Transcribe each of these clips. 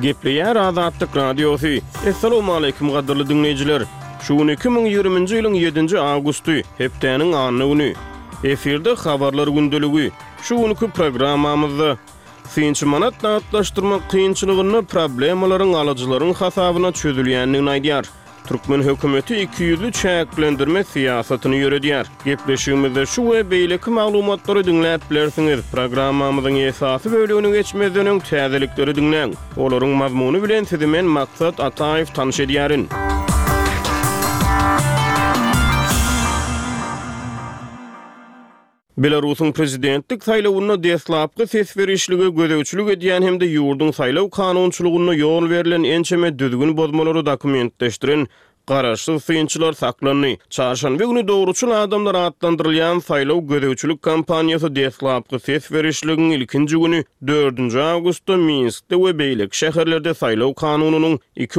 Gepleýär Azatlyk Radiosu. Assalamu alaykum gaderly dinleýijiler. Şu 2020-nji ýylyň 7-nji awgusty, hepdeniň anyny güni. Eferde habarlar gündeligi. Şu günkü programmamyzda Finçi manat dağıtlaştırmak kıyınçılıgyny problemalaryň alıjylaryň hasabyna çözülýändigini aýdýar. Türkmen hökümeti 200'lü çäklendirme siýasatyny ýöredýär. Gepleşigimizde şu we beýleki maglumatlary dinläp bilersiňiz. Programmamyzyň esasy bölügini geçmezden öň täzelikleri dinläň. Olaryň mazmuny bilen sizi men Maksat Ataýew tanyş edýärin. Belarusyň prezidentlik saýlawyna deslapky ses berişlige gözegçilik edýän hemde ýurdun saýlaw kanunçylygyna ýol berilen ençeme düzgün bozmalary dokumentleşdiren garaşsyz synçylar saklandy. Çarşanba güni dogruçul adamlar atlandyrylýan saýlaw gözegçilik kampaniýasy deslapky ses berişliginiň ilkinji güni 4-nji awgustda Minskde we beýlek şäherlerde saýlaw kanunynyň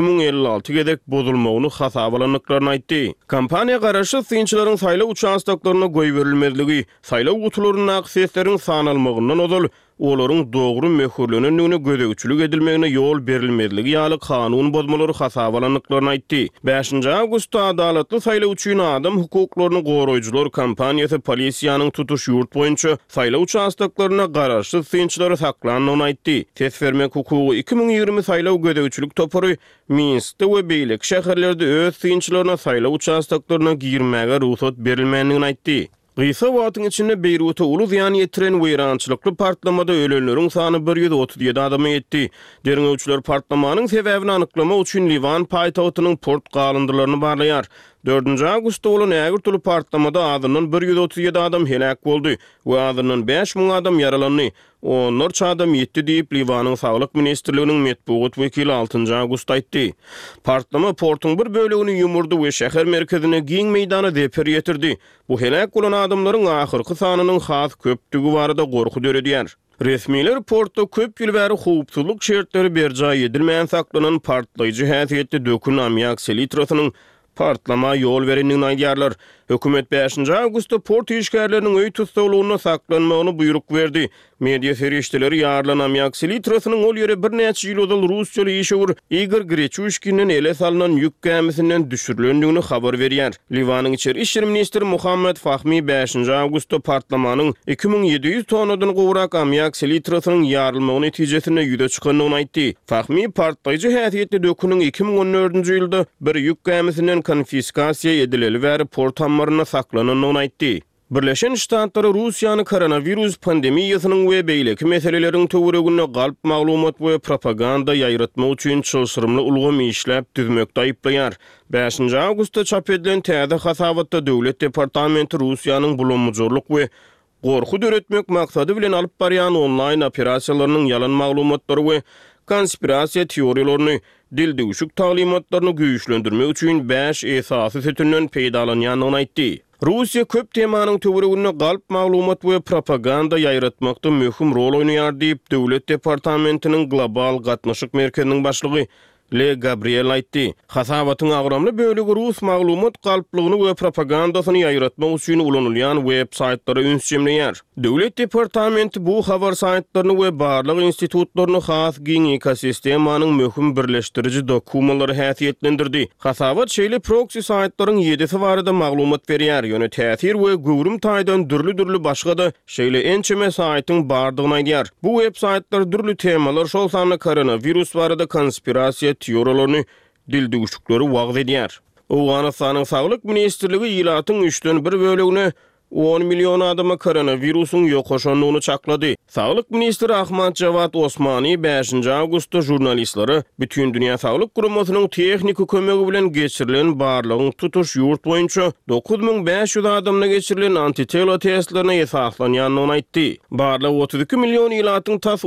2056 gedek bozulmagyny hasaba alanyklaryny aýtdy. Kampaniýa garaşsyz synçylaryň saýlaw uçaşdaklaryna goý berilmezligi, saýlaw gutularyna akseslerin sanalmagyndan ozal, olaryň dogry möhürlenendigine gözegçilik edilmegine ýol berilmezligi ýaly kanun bozmalary hasaba alanyklaryny aýtdy. 5-nji awgustda adalatly saýlaw üçin adam hukuklaryny goraýjylar kampaniýasy polisiýanyň tutuş ýurt boýunça saýlaw uçaşdaklaryna garaşsyz synçylary saklanyny aýtdy. Ses vermek hukugy 2020 saýlaw gözegçilik topary Minskde we beýlek şäherlerde öz synçylaryna saýlaw uçaşdaklaryna girmäge ruhsat berilmändigini aýtdy. Gysga wagtyň içinde Beýrutda uly ziýan ýetiren weýrançylykly partlamada ölenleriň sany 137 adama ýetdi. Derňewçiler partlamanyň sebäbini anyklamak üçin Livan paýtagtynyň port galyndylaryny barlaýar. 4-nji awgustda bolan ägirtili partlamada adynyň 137 adam helak boldy we adynyň 5000 adam yaralandy. Onlarca adam ýetdi diýip Livanyň saglyk ministrliginiň metbuat wekili 6-njy awgustda aýtdy. Partlama portyň bir bölegini ýumurdy we şäher merkezine giň meýdana zeper ýetirdi. Bu helak bolan adamlaryň ahyrky sanynyň has köplügi barada gorku döredýär. Resmiler portda köp ýyl bäri howpsuzlyk şertleri berjay edilmeýän saklanan partlaýjy häsiýetli dökün ammiak selitrasynyň partlama ýol berendigini aýdýarlar. Hökümet 5-nji awgustda port işgärleriniň öý tutsalygyna saklanmagyny buyruk berdi. Media ferişdeleri ýarlan ammiak selitrasynyň ol ýere bir näçe ýyl ozal rusçaly işegur Igor Grechuşkinin ele salynan ýük gemisinden düşürilendigini habar berýär. Livanyň içeri işler ministri Muhammed Fahmy 5-nji awgustda partlamanyň 2700 tonnadan gowrak ammiak selitrasynyň ýarylmagy netijesinde ýüze çykandygyny aýtdy. Fahmy partlaýjy häsiýetli döküniň 2014-nji ýylda bir ýük gemisinden konfiskasiýa edileli we port hammaryna saklananyny aýtdy. Birleşen Ştatlar Russiýany koronavirus pandemiýasynyň we beýleki meseleleriň töweregine galp maglumat we propaganda ýaýratmak üçin çylşyrymly ulgamy işläp düzmekde aýplaýar. 5-nji awgustda çap edilen täze hasabatda Döwlet Departamenti Russiýanyň bulanmajorlyk we gorku döretmek maksady bilen alyp barýan onlaýn operasiýalarynyň ýalan maglumatlary we konspirasiýa teoriýalaryny, dildegüşük talymatlaryny güýçlendirmek üçin 5 esasy setünden peýdalanýanyny aýtdy. Russiýa köp temanyň töweregine galp maglumat we propaganda ýaýratmakda möhüm rol oýnaýar diýip Döwlet Departamentiniň global gatnaşyk merkeziniň başlygy Le Gabriel aýtdy. Hasabatyň agramly bölegi Rus maglumat galplygyny we propagandasyny ýaýratmak üçin ulanylýan web saýtlary ünsjemleýär. Döwlet Departamenti bu habar saýtlaryny we barlyk institutlaryny has giň ekosistemanyň möhüm birleşdiriji dokumentlary häsiýetlendirdi. Hasabat şeýle proxy saýtlaryň 7-si barada maglumat berýär, ýöne täsir we gowrum taýdan dürli başga da şeýle ençeme saýtyň bardygyny aýdýar. Bu web saýtlar dürli temalar, şol sany koronavirus barada konspirasiýa teoriýalaryny dildegüşükleri wagt edýär. Awganystanyň saglyk ministrligi ýylatyň 3-den 1 bölegine 10 milyon adama koronavirusun ýokaşanlygyny çaklady. Saglyk ministri Ahmad Javad Osmani 5-nji awgustda jurnalistlere bütün dünýä saglyk guramasynyň tehnik kömegi bilen geçirilen barlygyň tutuş ýurt boýunça 9500 adamna geçirilen antitela testlerine esaslanýanyny aýtdy. Barlyk 32 milyon ýylatyň tas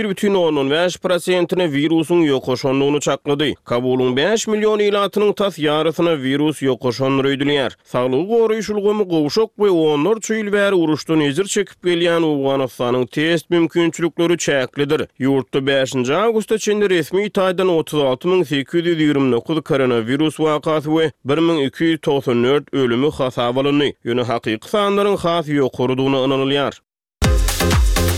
31,5%-ne virusun ýokaşanlygyny çaklady. Kabulyň 5 milyon ýylatynyň tas ýarysyna virus ýokaşanlygy öýdülýär. Saglyk goraýşylgyny gowşak we onlarca ýyl bäri uruşdan ezir çekip gelýän Awganystanyň test mümkinçilikleri çäklidir. Ýurtda 5-nji awgustda çende resmi taýdan 36829 koronavirus wakasy we 1294 ölümi hasaba alındy. Ýöne hakyky sanlaryň has ýokarydygyny analýar.